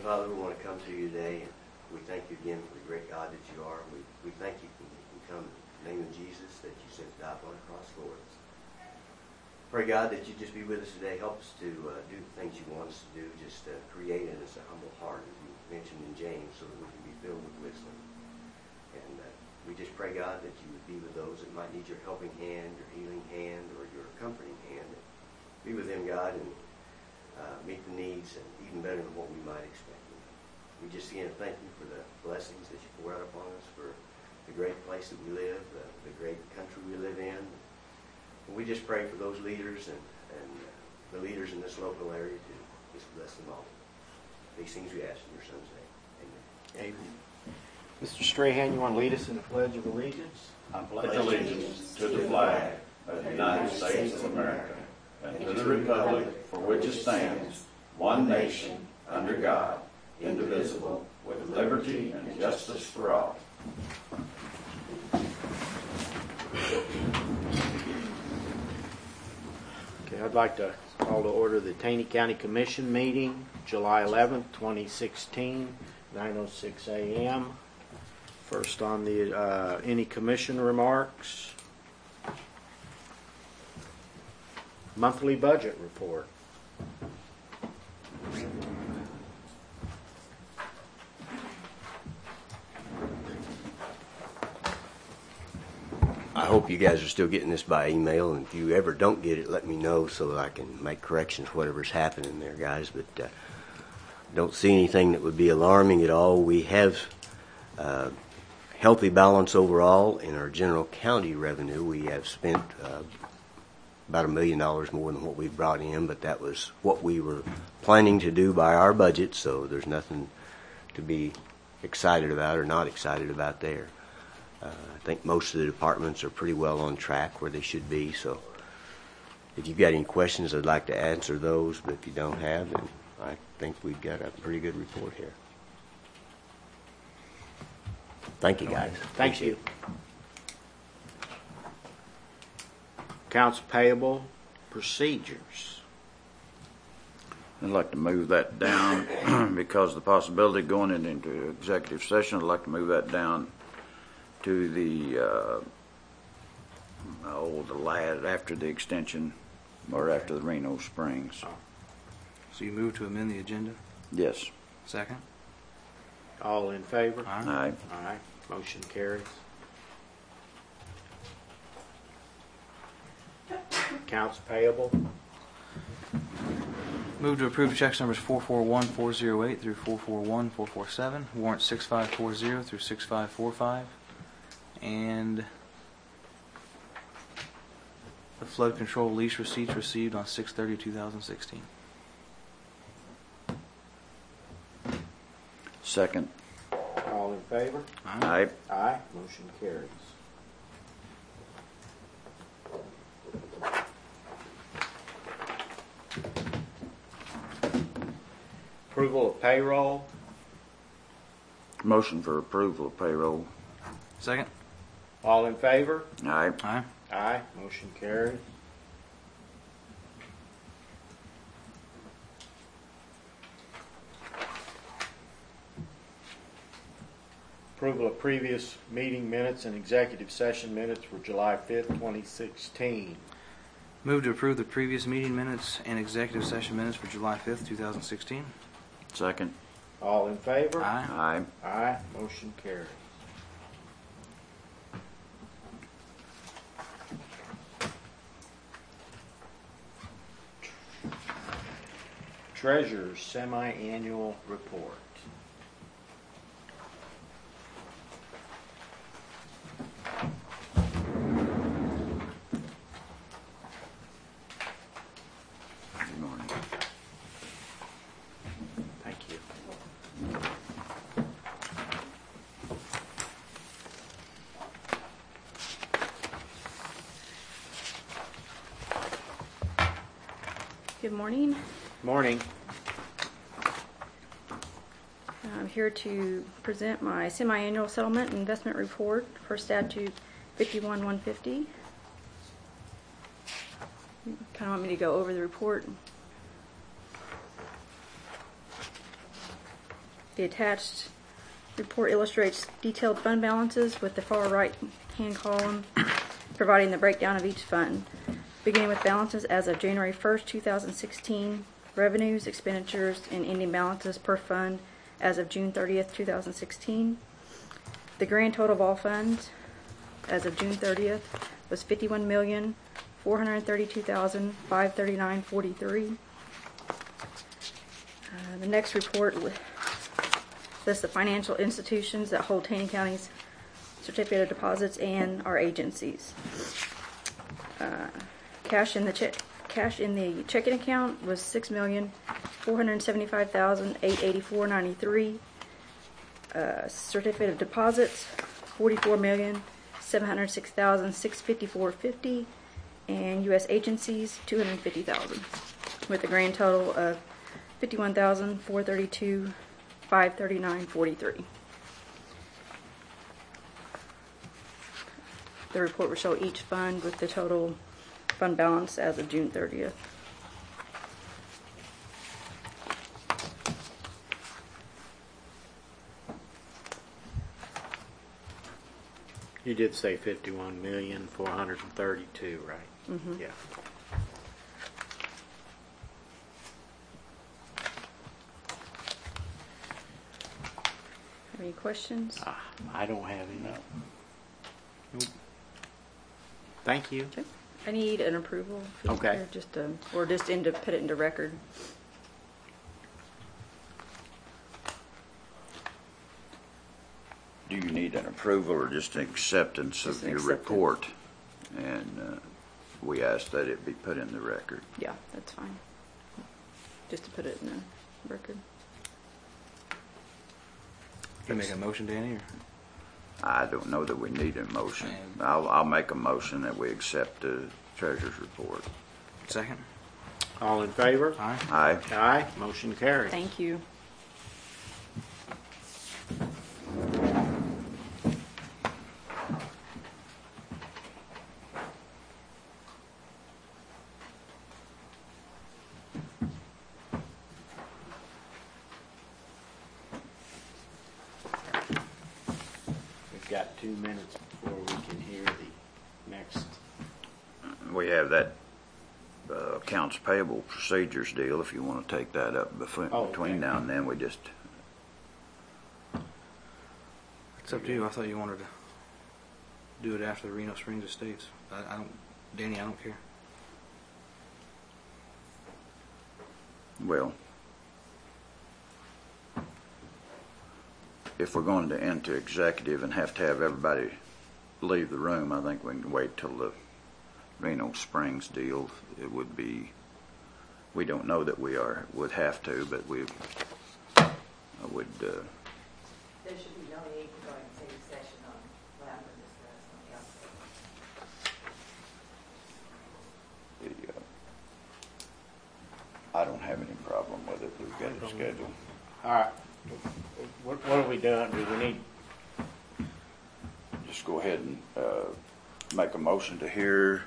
Father, we want to come to you today, and we thank you again for the great God that you are. We thank you that you can come in the name of Jesus, that you sent to die on the cross for us. Pray, God, that you just be with us today. Help us to do the things you want us to do. Just create in us a humble heart, as you mentioned in James, so that we can be filled with wisdom. And we just pray, God, that you would be with those that might need your helping hand, your healing hand, or your comforting hand. Be with them, God, and meet the needs, and even better than what we might expect. We just again thank you for the blessings that you pour out upon us, for the great place that we live, the great country we live in. And we just pray for those leaders and the leaders in this local area to just bless them all. These things we ask in your Son's name. Amen. Amen. Mr. Strahan, you want to lead us in the Pledge of Allegiance? I pledge allegiance to the flag of the United States of America and to the republic for which it stands, one nation, under God, indivisible, with liberty and justice for all. Okay, I'd like to call to order the Taney County Commission meeting, July 11th, 2016, 9:06 a.m. First on the any commission remarks. Monthly budget report. I hope you guys are still getting this by email, and if you ever don't get it, let me know so that I can make corrections, whatever's happening there, guys. But don't see anything that would be alarming at all. We have healthy balance overall in our general county revenue. We have spent about $1 million more than what we brought in, but that was what we were planning to do by our budget, so there's nothing to be excited about or not excited about there. I think most of the departments are pretty well on track where they should be, so if you've got any questions, I'd like to answer those, but if you don't have, then I think we've got a pretty good report here. Thank you, guys. Thank you. Accounts payable procedures. I'd like to move that down because of the possibility of going into executive session. I'd like to move that down to the lad after the extension or after the Reno Springs. So you move to amend the agenda? Yes. Second? All in favor? Aye. Aye. Motion carries. Accounts payable. Move to approve checks numbers 441408 through 441447, warrant 6540 through 6545, and the flood control lease receipts received on 6/30/2016. Second. All in favor? Aye. Aye. Motion carries. Approval of payroll. Motion for approval of payroll. Second? All in favor? Aye. Aye. Aye. Motion carries. Approval of previous meeting minutes and executive session minutes for July 5th, 2016. Move to approve the previous meeting minutes and executive session minutes for July 5th, 2016. Second. All in favor? Aye. Aye. Aye. Motion carries. Treasurer's semi-annual report. Good morning. Thank you. Good morning. Morning. I'm here to present my semi-annual settlement and investment report for statute 51-150. Kind of want me to go over the report. The attached report illustrates detailed fund balances with the far right-hand column providing the breakdown of each fund, beginning with balances as of January 1st, 2016, revenues, expenditures, and ending balances per fund as of June 30th, 2016. The grand total of all funds as of June 30th was $51,432,539.43. The next report lists the financial institutions that hold Taney County's certificate of deposits and our agencies. Cash in the checking account was $6,475,884.93. Certificate of deposits $44,706,654.50, and U.S. agencies $250,000, with a grand total of $51,432,539.43. The report will show each fund with the total fund balance as of June 30th. You did say 51,432,000, right? Mm-hmm. Yeah. Have any questions? I don't have any. Nope. Thank you. Okay. I need an approval. if you Okay. care, or just put it into record. Do you need an approval or just an acceptance Just of an your acceptance. report? And we ask that it be put in the record. Yeah, that's fine. Just to put it in the record. You make a motion, Danny, or? I don't know that we need a motion. I'll make a motion that we accept the treasurer's report. Second? All in favor? Aye. Aye. Aye. Motion carried. Thank you. We've got 2 minutes before we can hear the next. We have that accounts payable procedures deal. If you want to take that up between okay. now and then, we just. It's up to you. I thought you wanted to do it after the Reno Springs Estates. I don't, Danny, I don't care. Well, if we're going to enter executive and have to have everybody leave the room, I think we can wait till the Reno Springs deal. It would be, we don't know that we would have to, but I would. There should be no need to go into executive session on what I'm going to discuss on the outside. I don't have any problem with it. We've got it scheduled. All right. What are we doing? Do we need? Just go ahead and make a motion to hear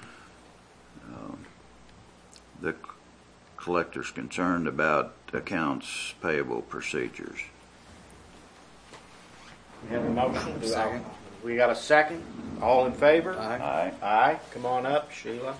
the collector's concerned about accounts payable procedures. We have a motion. Second. We got a second. All in favor? Aye. Aye. Aye. Come on up, Sheila.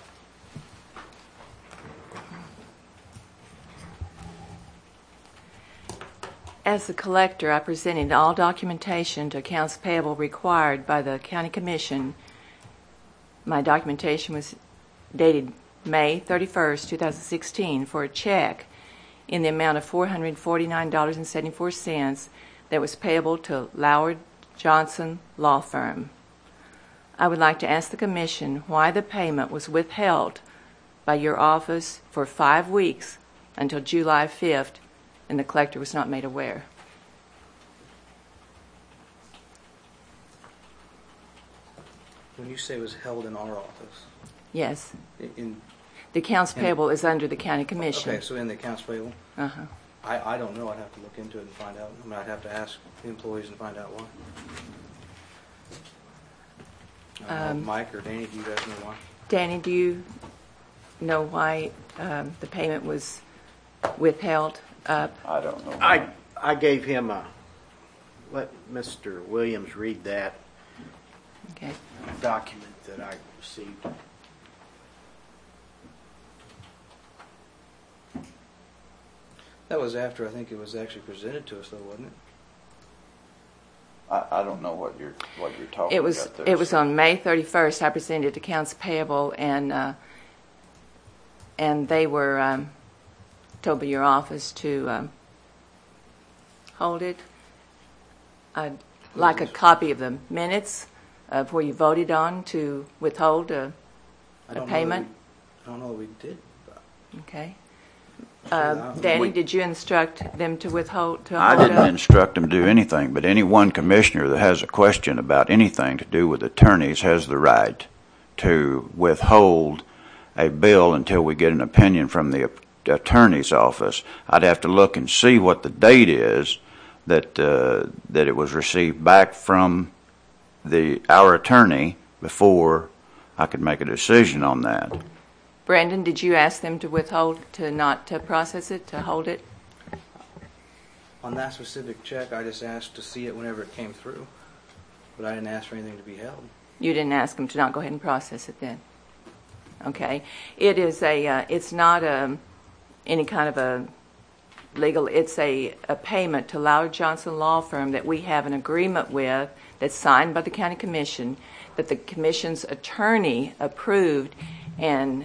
As the collector, I presented all documentation to accounts payable required by the County Commission. My documentation was dated May 31st, 2016 for a check in the amount of $449.74 that was payable to Loward Johnson Law Firm. I would like to ask the Commission why the payment was withheld by your office for 5 weeks until July 5th and the collector was not made aware. When you say it was held in our office, Yes. in The accounts payable is under the County Commission. okay, so in the accounts payable, Uh-huh. I don't know. I'd have to look into it and find out. I mean, I'd have to ask the employees and find out why. Mike or Danny, do you guys know why? Danny, do you know why the payment was withheld? I don't know. I gave him let Mr. Williams read that Okay. document that I received. That was after I think it was actually presented to us, though, wasn't it? I don't know what you're talking It was about there. it was on May 31st. I presented accounts payable, and they were told by your office to hold it. I'd like a copy of the minutes of where you voted on to withhold a payment. I don't know that we did. Okay. Yeah, Danny, we- did you instruct them to withhold? I hold didn't up? instruct them to do anything, but any one commissioner that has a question about anything to do with attorneys has the right to withhold a bill until we get an opinion from the attorney's office. I'd have to look and see what the date is that it was received back from our attorney before I could make a decision on that. Brandon, did you ask them to withhold, to not to process it, to hold it? On that specific check, I just asked to see it whenever it came through, but I didn't ask for anything to be held. You didn't ask them to not go ahead and process it then? Okay. It is it's not any kind of a legal, it's a payment to Lowry Johnson Law Firm that we have an agreement with that's signed by the county commission, that the commission's attorney approved and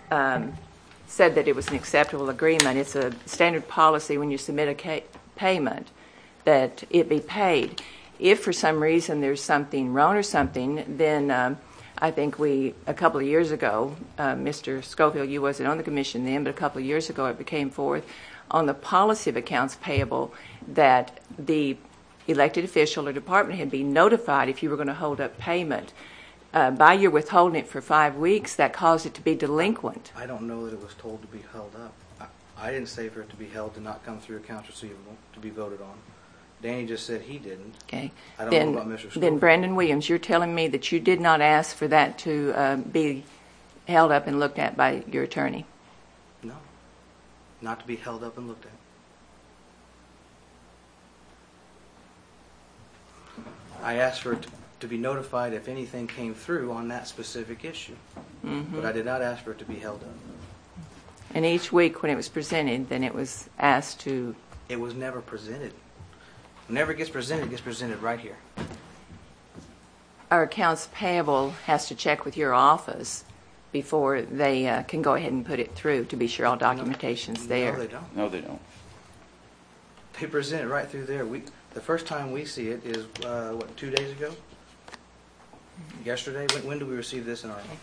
said that it was an acceptable agreement. It's a standard policy when you submit a payment that it be paid. If for some reason there's something wrong or something, then I think a couple of years ago, Mr. Schofield, you wasn't on the commission then, but a couple of years ago it became forth on the policy of accounts payable that the elected official or department head be notified if you were going to hold up payment. By your withholding it for 5 weeks, that caused it to be delinquent. I don't know that it was told to be held up. I didn't say for it to be held to not come through accounts receivable to be voted on. Danny just said he didn't. Okay. I don't know about Mr. Schofield. Then Brandon Williams, you're telling me that you did not ask for that to be held up and looked at by your attorney. No. Not to be held up and looked at. I asked for it to be notified if anything came through on that specific issue. Mm-hmm. But I did not ask for it to be held up. And each week when it was presented, then it was asked to... It was never presented. Whenever it gets presented right here. Our accounts payable has to check with your office before they can go ahead and put it through to be sure all documentation's there. No, they don't. No, they don't. They present it right through there. The first time we see it is, 2 days ago? Yesterday? When do we receive this in our office?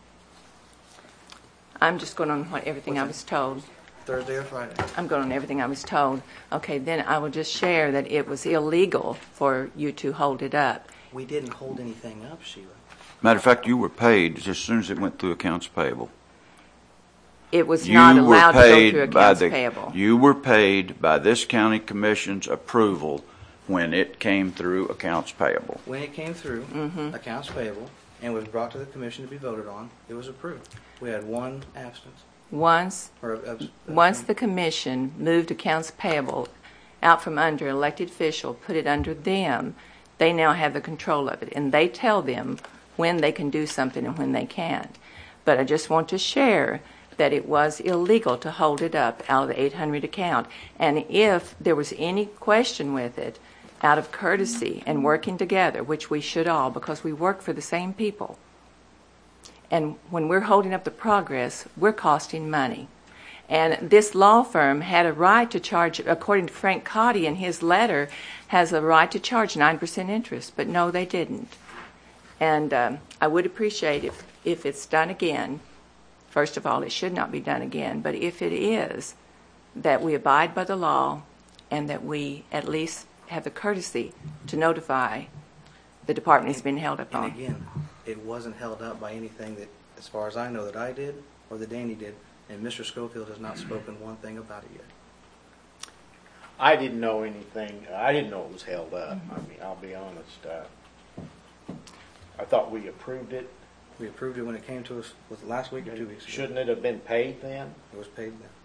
I'm just going on everything I What's was told. Thursday or Friday? I'm going on everything I was told. Okay, then I will just share that it was illegal for you to hold it up. We didn't hold anything up, Sheila. Matter of fact, you were paid as soon as it went through accounts payable. It was not allowed to go through by accounts payable. You were paid by this county commission's approval when it came through accounts payable. When it came through, accounts payable, and was brought to the commission to be voted on, it was approved. We had one absence. Once the commission moved accounts payable out from under an elected official, put it under them, they now have the control of it, and they tell them when they can do something and when they can't. But I just want to share that it was illegal to hold it up out of the 800 account. And if there was any question with it, out of courtesy and working together, which we should all, because we work for the same people, and when we're holding up the progress, we're costing money. And this law firm had a right to charge, according to Frank Cotty in his letter, has a right to charge 9% interest, but no, they didn't. And I would appreciate if it's done again. First of all, it should not be done again, but if it is, that we abide by the law and that we at least have the courtesy to notify the department it's been held up on. And again, it wasn't held up by anything that, as far as I know, that I did or that Danny did, and Mr. Schofield has not spoken one thing about it yet. I didn't know anything. I didn't know it was held up. I mean, I'll be honest. I thought we approved it. We approved it when it came to us, was it last week or 2 weeks ago? Shouldn't it have been paid then? It was paid then.